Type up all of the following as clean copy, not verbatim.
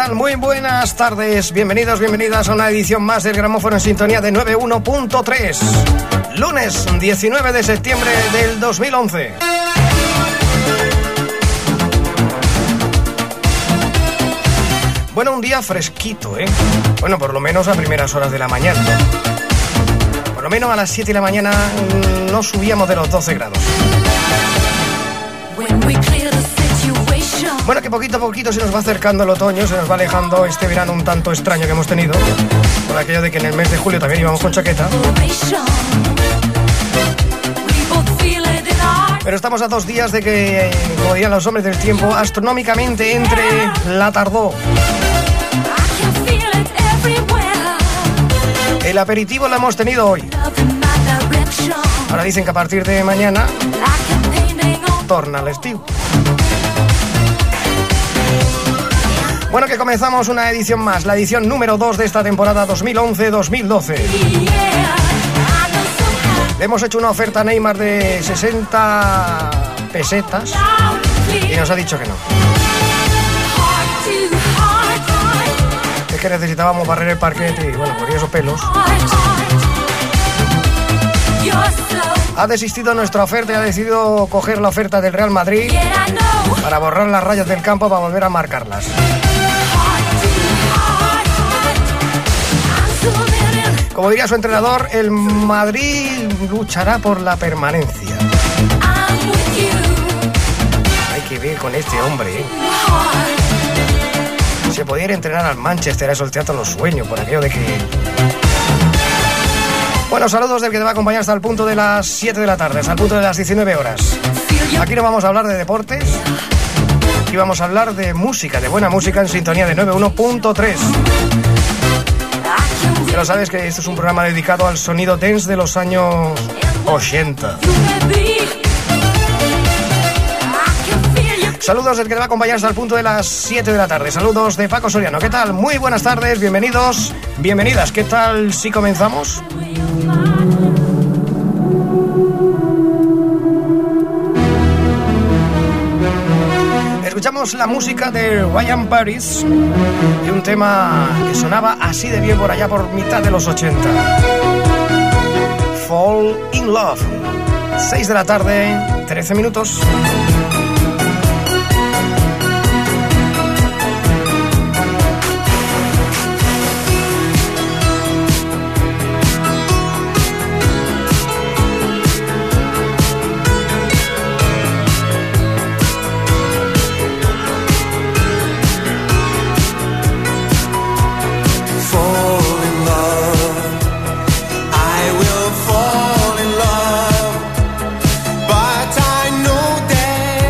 tal? Muy buenas tardes, bienvenidos, bienvenidas a una edición más del Gramófono en sintonía de 91.3. Lunes 19 de septiembre del 2011. Bueno, un día fresquito, ¿eh? Bueno, por lo menos a primeras horas de la mañana. Por lo menos a las 7 de la mañana no subíamos de los 12 grados. Bueno, que poquito a poquito se nos va acercando el otoño, se nos va alejando este verano un tanto extraño que hemos tenido, por aquello de que en el mes de julio también íbamos con chaqueta. Pero estamos a 2 días de que, como dirían los hombres del tiempo, astronómicamente entre la tardó. El aperitivo lo hemos tenido hoy. Ahora dicen que a partir de mañana torna al estío. Bueno, que comenzamos una edición más, la edición número 2 de esta temporada 2011-2012. Le hemos hecho una oferta a Neymar de 60 pesetas y nos ha dicho que no. Es que necesitábamos barrer el parquete y bueno, por esos pelos. Ha desistido nuestra oferta y ha decidido coger la oferta del Real Madrid para borrar las rayas del campo para volver a marcarlas. Como diría su entrenador, el Madrid luchará por la permanencia. Hay que ver con este hombre, ¿eh? Se podía ir a entrenar al Manchester, a eso el teatro los sueños, por aquello de que... Bueno, saludos del que te va a acompañar hasta el punto de las 7 de la tarde, hasta el punto de las 19 horas. Aquí no vamos a hablar de deportes, aquí vamos a hablar de música, de buena música en sintonía de 91.3. Pero sabes que esto es un programa dedicado al sonido dance de los años 80. Saludos del que te va a acompañar hasta el punto de las 7 de la tarde. Saludos de Paco Soriano. ¿Qué tal? Muy buenas tardes, bienvenidos, bienvenidas. ¿Qué tal si comenzamos? Escuchamos la música de Ryan Paris y un tema que sonaba así de bien por allá por mitad de los 80. Fall in Love. 6 de la tarde, 13 minutos. Fall in love, but I know that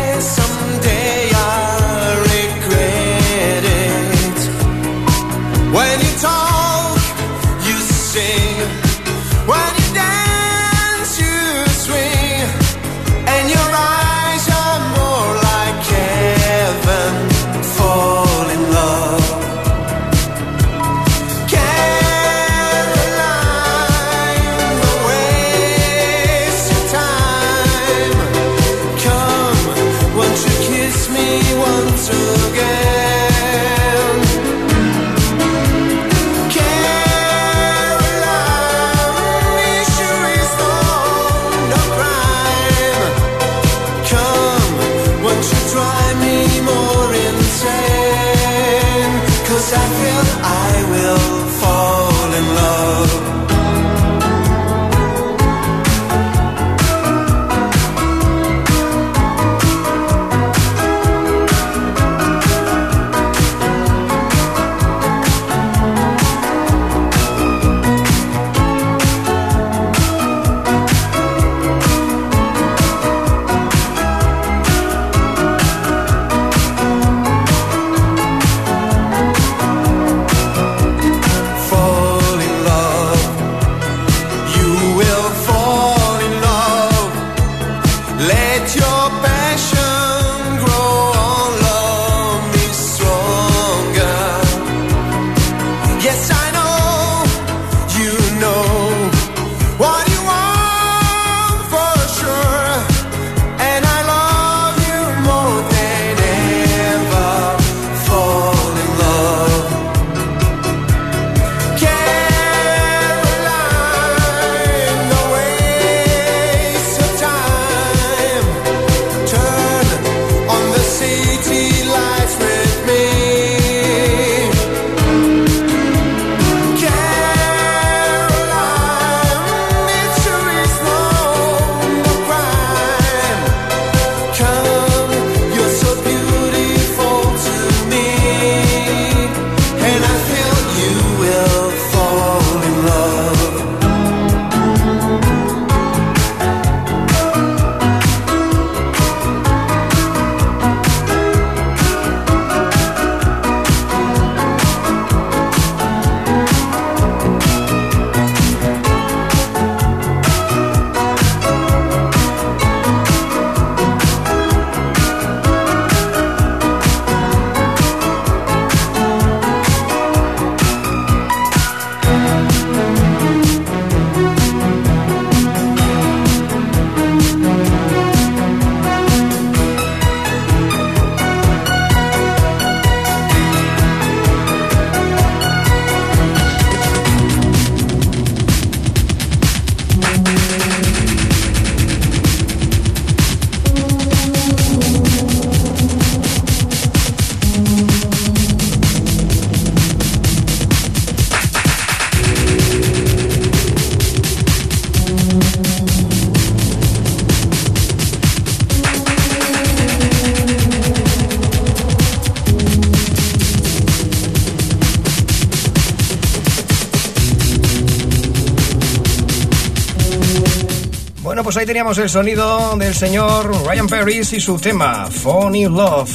Bueno, pues ahí teníamos el sonido del señor Ryan Paris y su tema Funny Love.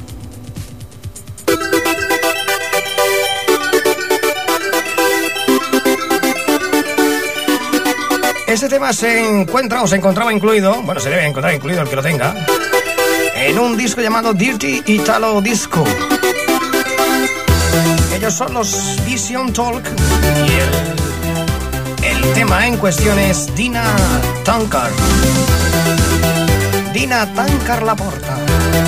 Este tema se encontraba incluido, bueno, se debe encontrar incluido el que lo tenga, en un disco llamado Dirty Italo Disco. Ellos son los Vision Talk y el tema en cuestión es Dina Tankar. Dina Tankar Laporta.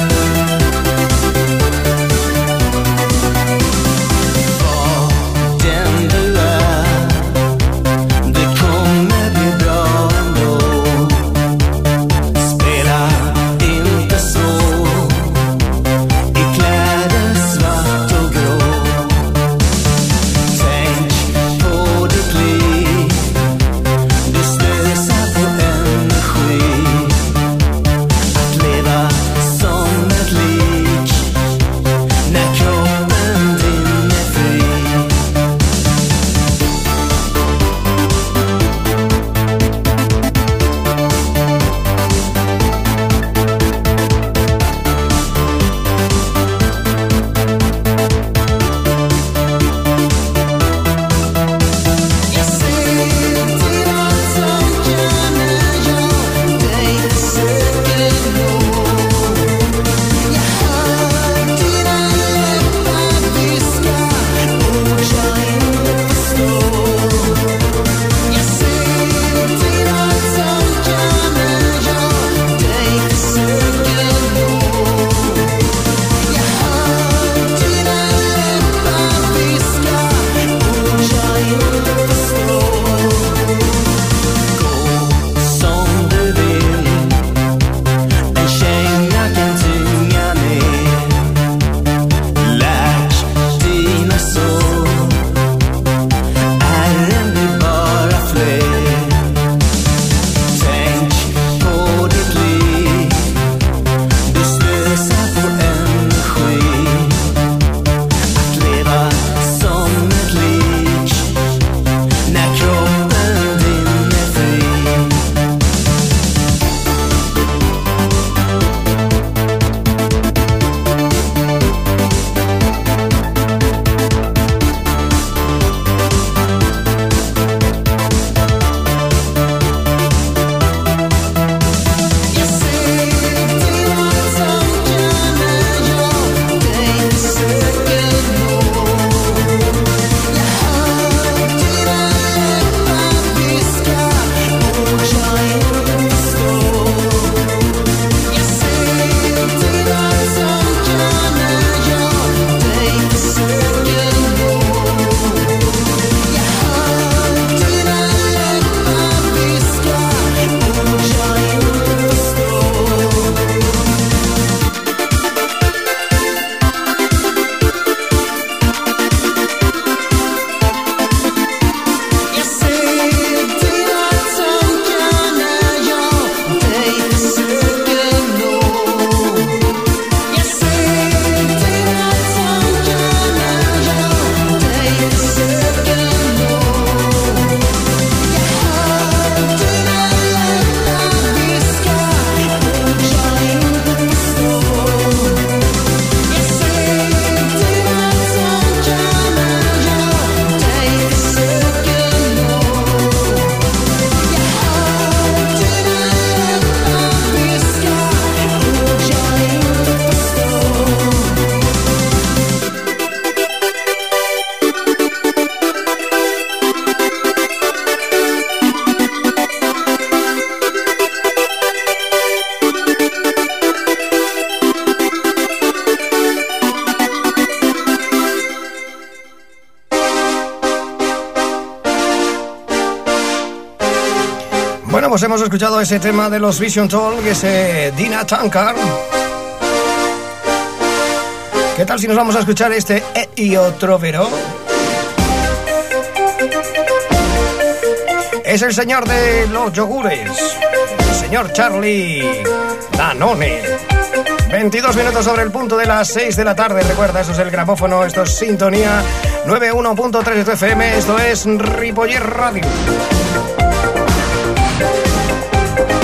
Bueno, pues hemos escuchado ese tema de los Vision Talk, ese Dina Tankar. ¿Qué tal si nos vamos a escuchar este Io Troverò? Es el señor de los yogures, el señor Charlie Danone. 22 minutos sobre el punto de las 6 de la tarde. Recuerda, eso es el gramófono, esto es Sintonía 91.3 de tu FM, esto es Ripollet Radio.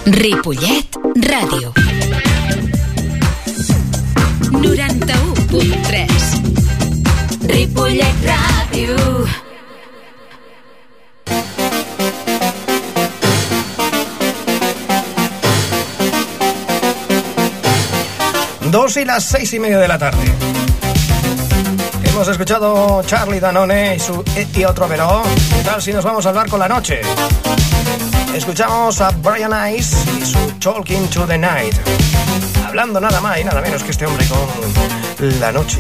Ripollet Ràdio 91.3. Ripollet Ràdio. Dos y las 6:30 de la tarde. Hemos escuchado Charlie Danone y otro Veró. ¿Qué tal si nos vamos a hablar con la noche? Escuchamos a Brian Ice y su Talking to the Night. Hablando nada más y nada menos que este hombre con la noche.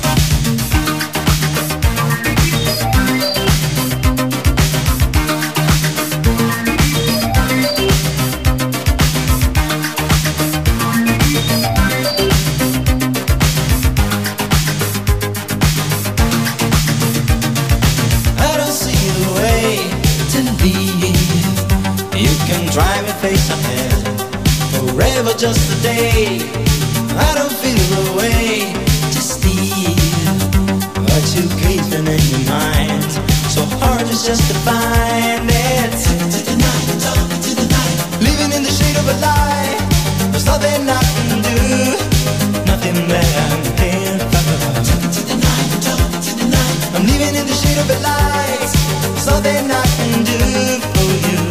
Drive your face ahead, forever just a day. I don't feel the way to steal what you keeping in your mind. So hard it's just to find it. Talking to the night, living in the shade of a lie. There's nothing I can do, nothing that I can find. Talking to the night, I'm living in the shade of a lie. There's nothing I can do for you.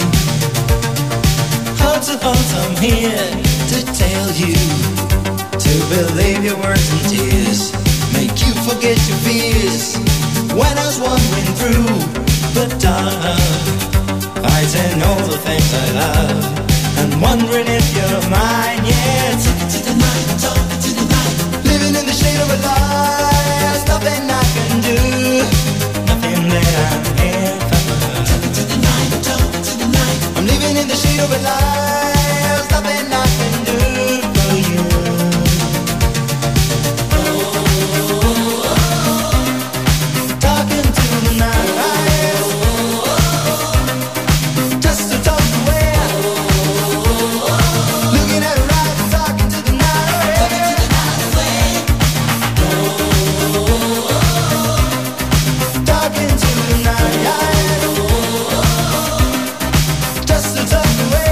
I'm here to tell you to believe your words and tears, make you forget your fears. When I was wandering through the dark, fighting all the things I love, and wondering if you're mine yet. Talking to the night, talking to the night, living in the shade of a lie. There's nothing I can do, nothing that I can't find. Talking to the night, talking to the night, I'm living in the shade of a lie. Nothing I can do for you. Talking to the night, just to talk away. Looking at her eyes, talking to the night, talking to the night, just to talk away.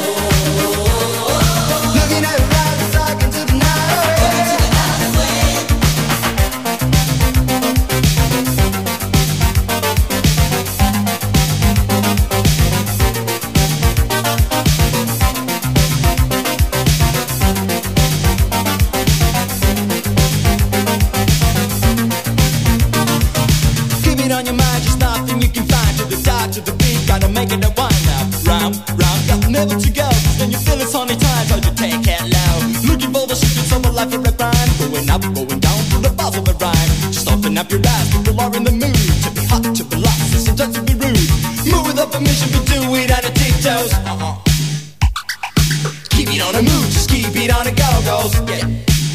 Up your eyes, people are in the mood to be hot, to be lost, and sometimes to be rude. Move without permission, but do it out of tiptoes. Keep it on the move, just keep it on the go-go's. Yeah.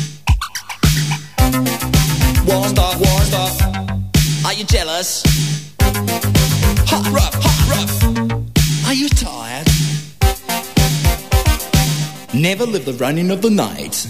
War stuff. Are you jealous? Hot rough. Are you tired? Never live the running of the night.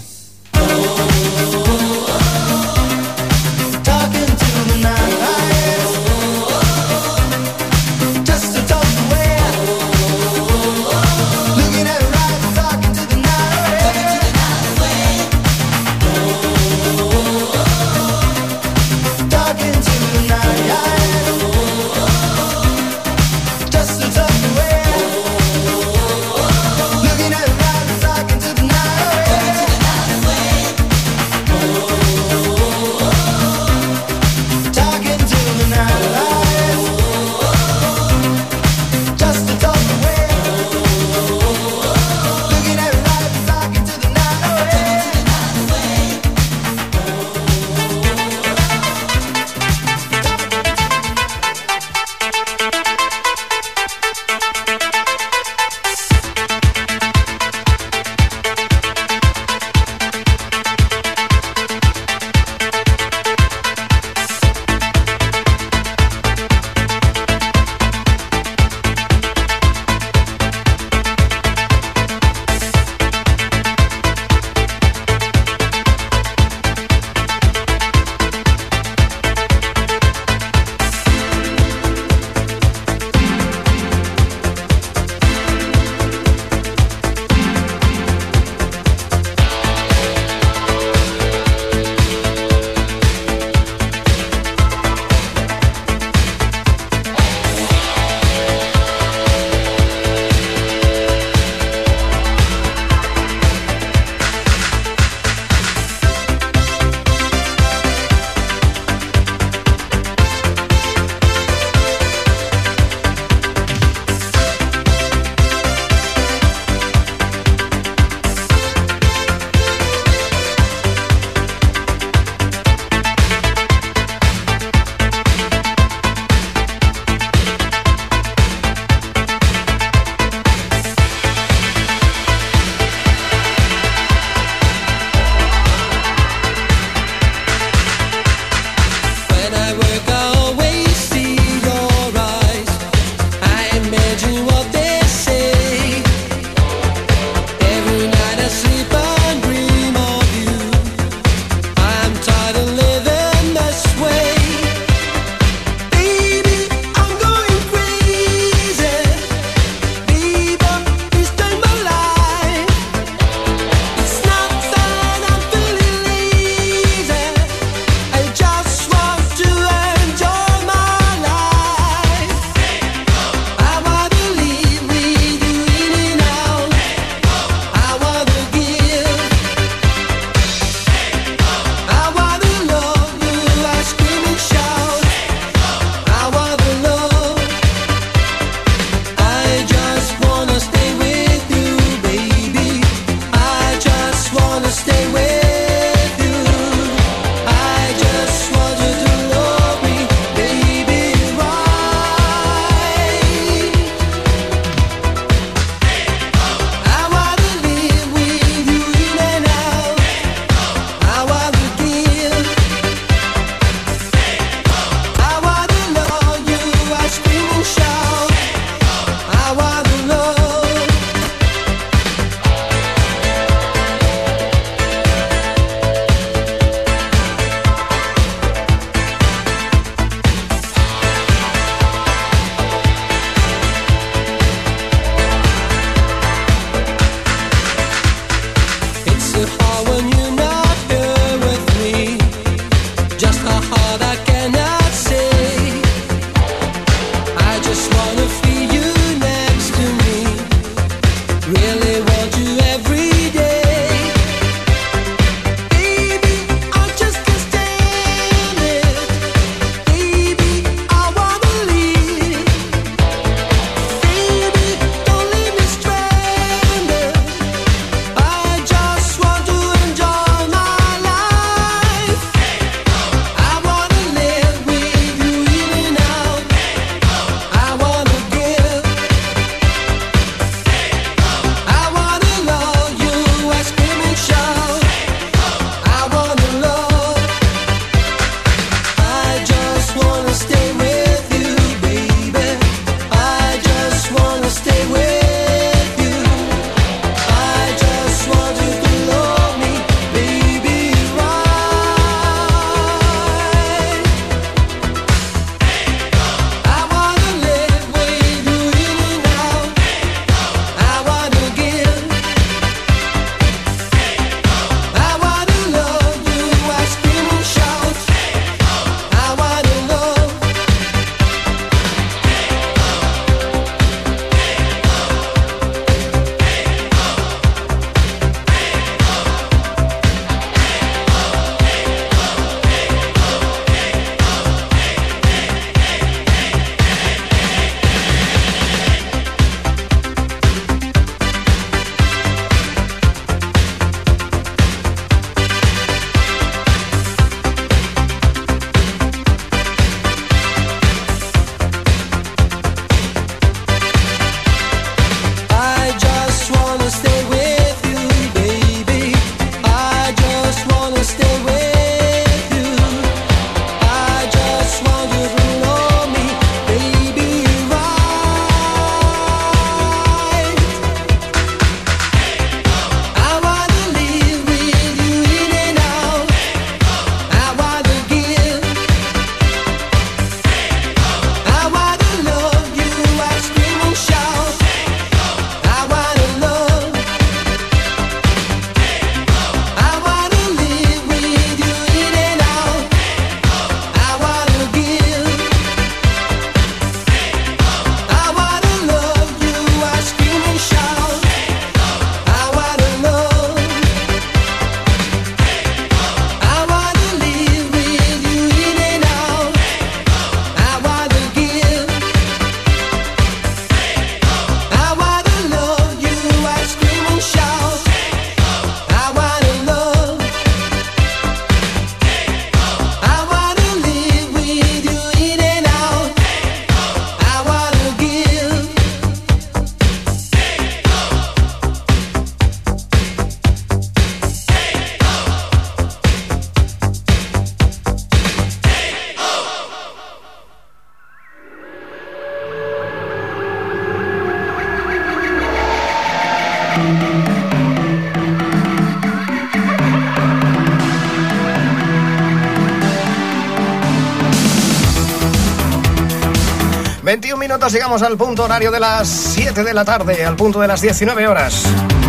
21 minutos, llegamos al punto horario de las 7 de la tarde, al punto de las 19 horas.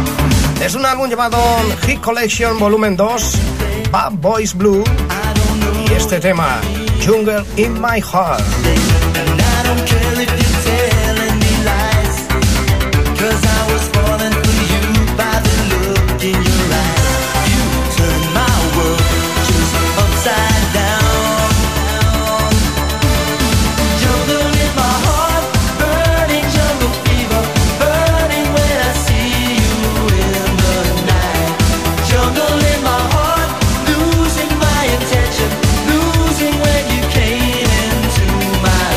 Es un álbum llamado Hit Collection Volumen 2, Bad Boys Blue, y este tema, Jungle in My Heart. Losing when you came into my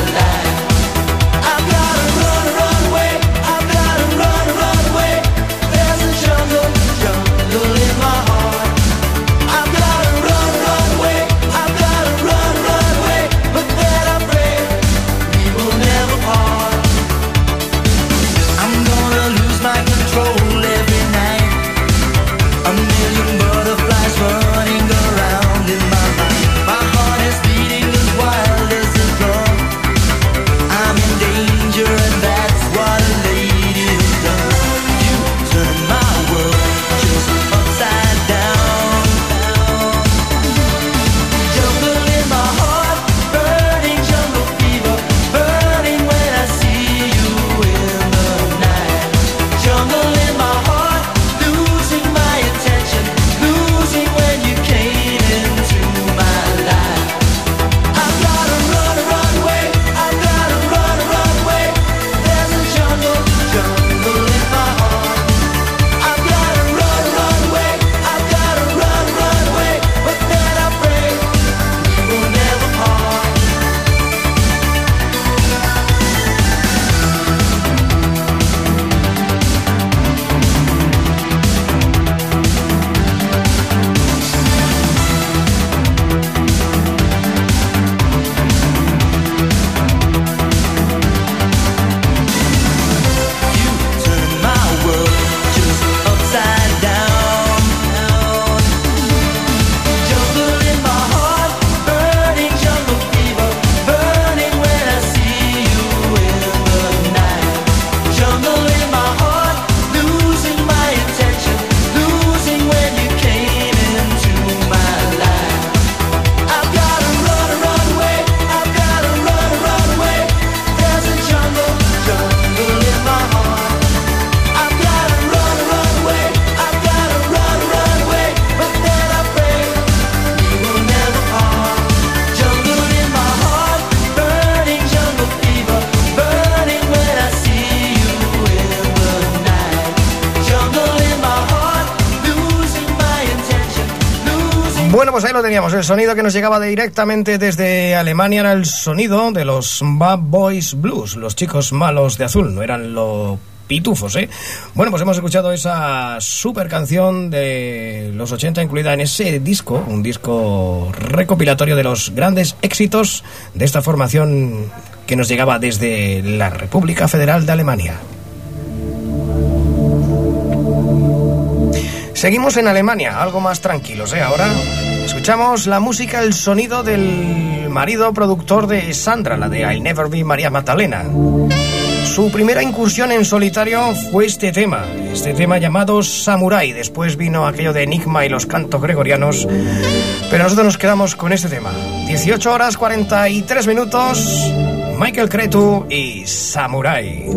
ahí lo teníamos, el sonido que nos llegaba directamente desde Alemania era el sonido de los Bad Boys Blues, los chicos malos de azul, no eran los pitufos, ¿eh? Bueno, pues hemos escuchado esa super canción de los 80 incluida en ese disco, un disco recopilatorio de los grandes éxitos de esta formación que nos llegaba desde la República Federal de Alemania. Seguimos en Alemania, algo más tranquilos, ¿eh? Ahora escuchamos la música, el sonido del marido productor de Sandra, la de I'll Never Be María Magdalena. Su primera incursión en solitario fue este tema llamado Samurai. Después vino aquello de Enigma y los cantos gregorianos, pero nosotros nos quedamos con este tema. 18 horas 43 minutos, Michael Cretu y Samurai.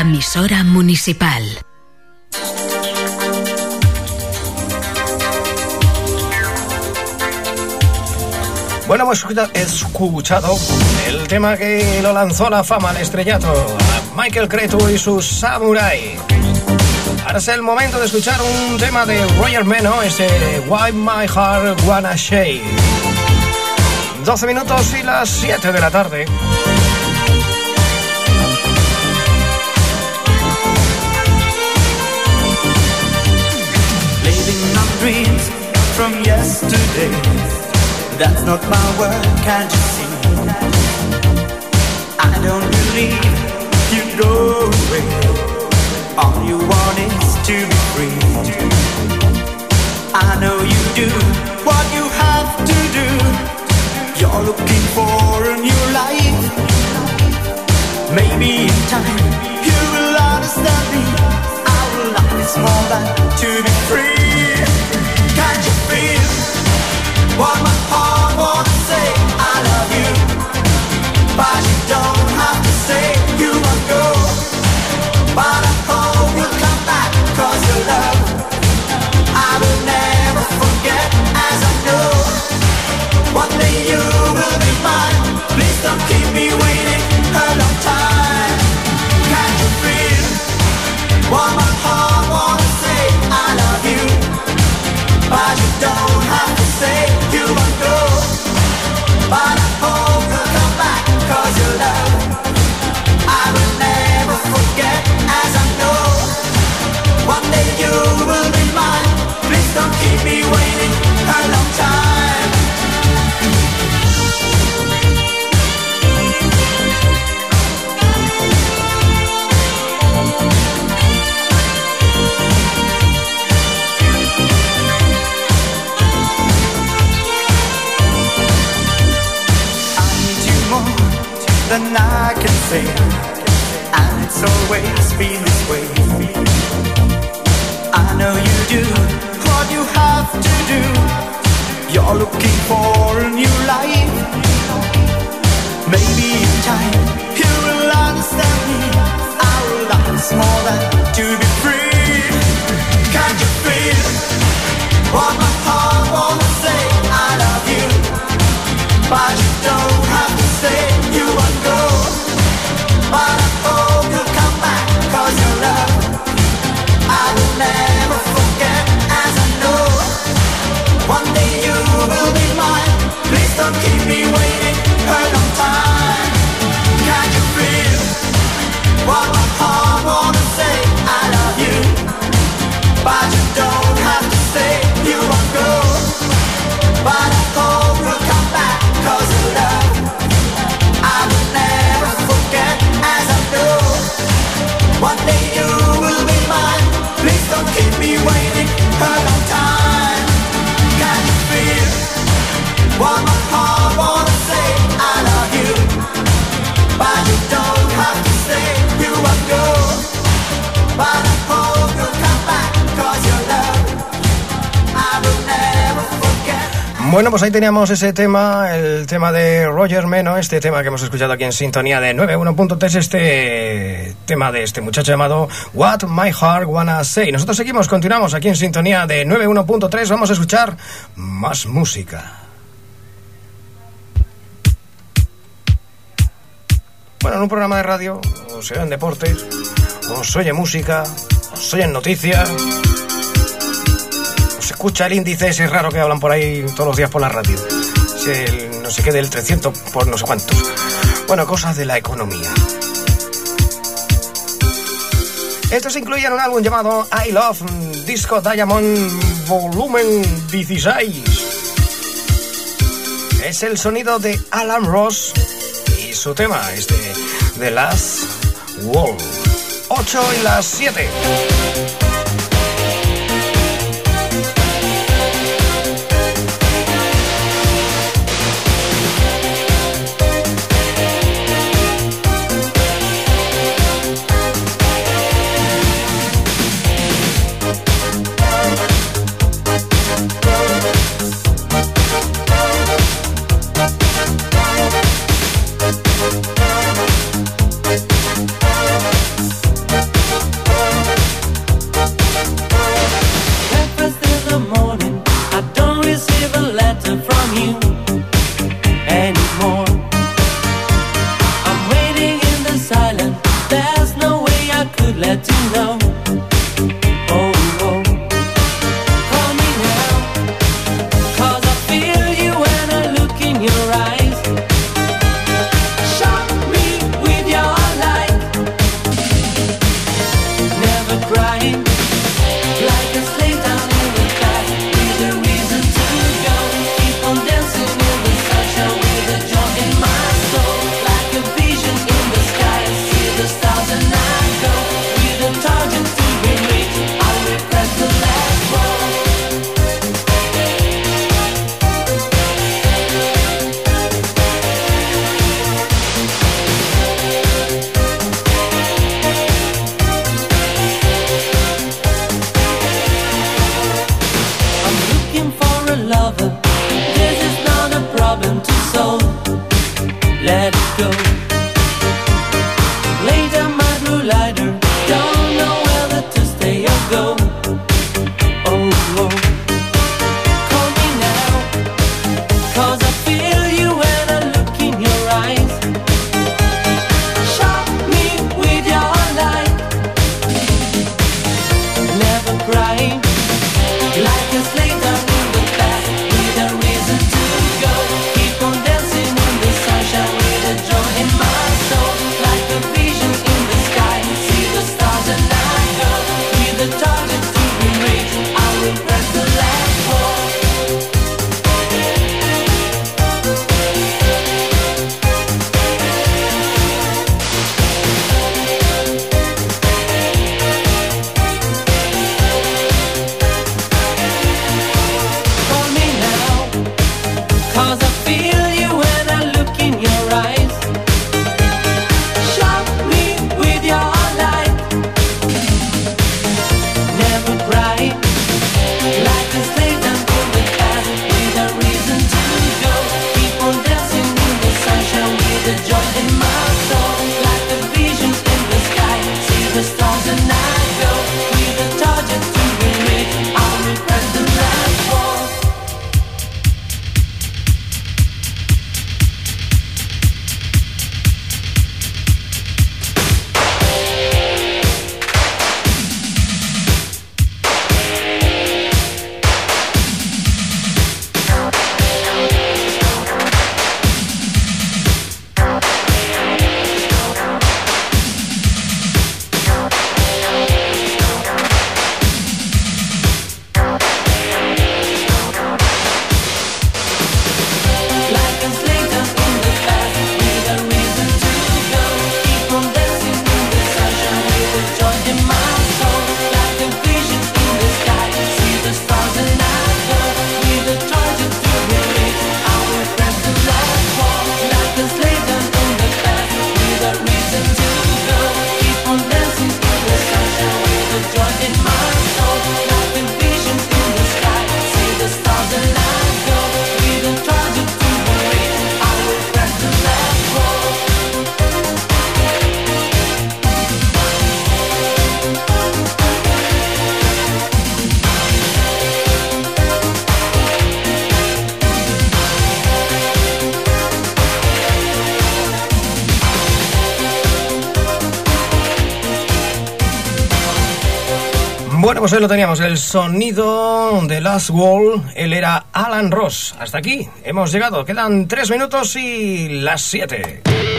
Emissora municipal. Bueno, hemos escuchado el tema que lo lanzó a la fama, al estrellato, a Michael Cretu y sus Samurai. Ahora es el momento de escuchar un tema de Roger Meno, ese Why My Heart Wanna Shake. 12 minutos y las 7 de la tarde. Living on dreams from yesterday. That's not my word, can't you see? I don't believe you go away. All you want is to be free. I know you do what you have to do. You're looking for a new life. Maybe in time you will understand me. Our life is more than to be free. Can't you feel what my heart wants to say? I love you, but you don't have to say you won't go. But I hope you'll come back, 'cause your love I will never forget. As I know one day you will be mine. Please don't keep me waiting a long time. Can't you feel what my heart wants to say? I love you, but you don't have to say you won't go. But I hope you'll come back, 'cause your love I will never forget. As I know one day you will be mine. Please don't keep me waiting a long time. I need you more than I can say, and it's always been this way. I know you do what you have to do. You're looking for a new life. Maybe in time you will understand me. Our life is more than to be free. Can't you feel what my heart wants to say? I love you, but you don't have to say you won't go. But I hope you'll come back, 'cause your love I will never forget. As I know one day you will be mine. Please don't keep me waiting a long time. Can't you feel what my heart wants to say? I love you, but you don't have to say you won't go. But I hope you'll come back, 'cause your love I will never forget. As I know one day you will be mine. Please don't keep me waiting a long time. Can you feel what my heart wants to say? I love you, but you don't have to say you won't go. But I hope you'll come back, 'cause your love I will never forget. Bueno, pues ahí teníamos ese tema, el tema de Roger Meno, este tema que hemos escuchado aquí en sintonía de 91.3, este tema de este muchacho llamado What My Heart Wanna Say. Nosotros continuamos aquí en sintonía de 91.3, vamos a escuchar más música. Bueno, en un programa de radio, o se oyen deportes, o se oye música, o se oyen noticias, se escucha el índice ese raro que hablan por ahí todos los días por la radio. No sé qué del 300 por no sé cuántos. Bueno, cosas de la economía. Estos incluyen un álbum llamado I Love Disco Diamond Volumen 16. Es el sonido de Alan Ross y su tema, The Last Wall. 8 y las 7. Bueno, pues ahí lo teníamos, el sonido de Last Wall. Él era Alan Ross. Hasta aquí hemos llegado. Quedan 3 minutos y las 7.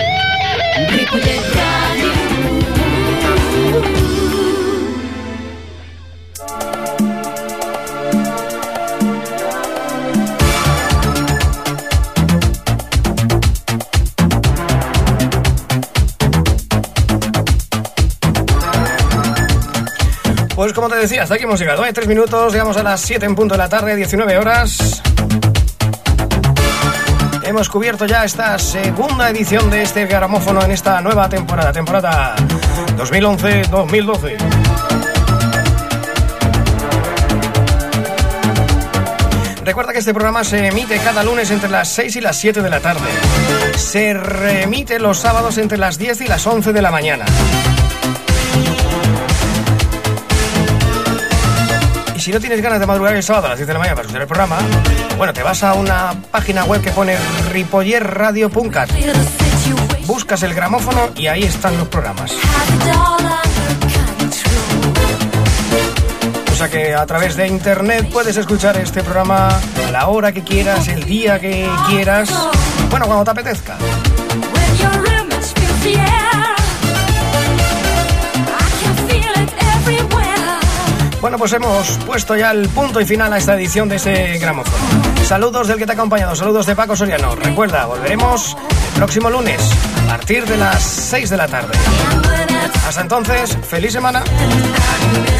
Pues como te decía, hasta aquí hemos llegado, 3 minutos, llegamos a las 7 en punto de la tarde, 19 horas. Hemos cubierto ya esta segunda edición de este gramófono en esta nueva temporada 2011-2012. Recuerda que este programa se emite cada lunes entre las 6 y las 7 de la tarde. Se reemite los sábados entre las 10 y las 11 de la mañana. Si no tienes ganas de madrugar el sábado a las 10 de la mañana para escuchar el programa, bueno, te vas a una página web que pone ripollerradio.cat. Buscas el gramófono y ahí están los programas. O sea que a través de internet puedes escuchar este programa a la hora que quieras, el día que quieras, bueno, cuando te apetezca. Bueno, pues hemos puesto ya el punto y final a esta edición de ese gramófono. Saludos del que te ha acompañado, saludos de Paco Soriano. Recuerda, volveremos el próximo lunes a partir de las 6 de la tarde. Hasta entonces, feliz semana.